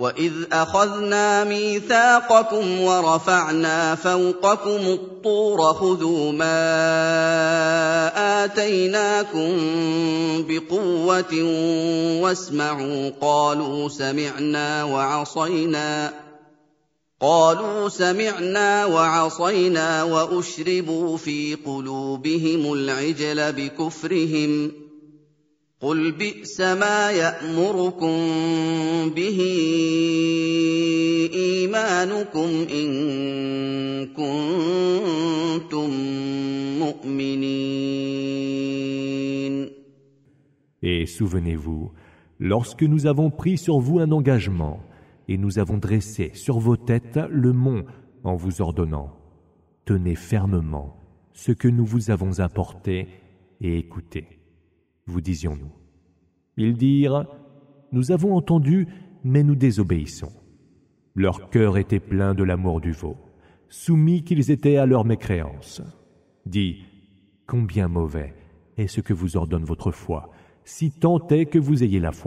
وَإِذْ أَخَذْنَا مِيثَاقَكُمْ وَرَفَعْنَا فَوْقَكُمُ الطُّورَ خُذُوا مَا آتَيْنَاكُم بِقُوَّةٍ وَاسْمَعُوا قَالُوا سَمِعْنَا وَعَصَيْنَا وَأُشْرِبُوا فِي قُلُوبِهِمُ الْعِجْلَ بِكُفْرِهِمْ ۚ قُلْ بِئْسَ مَا يَأْمُرُكُم بِهِ إِيمَانُكُمْ إِن كُنتُم مُّؤْمِنِينَ. Et souvenez-vous, lorsque nous avons pris sur vous un engagement, et nous avons dressé sur vos têtes le mont en vous ordonnant « Tenez fermement ce que nous vous avons apporté et écoutez. » Vous disions-nous. Ils dirent « Nous avons entendu, mais nous désobéissons. » Leur cœur était plein de l'amour du veau, soumis qu'ils étaient à leur mécréance. Dis « Combien mauvais est ce que vous ordonne votre foi, si tant est que vous ayez la foi. »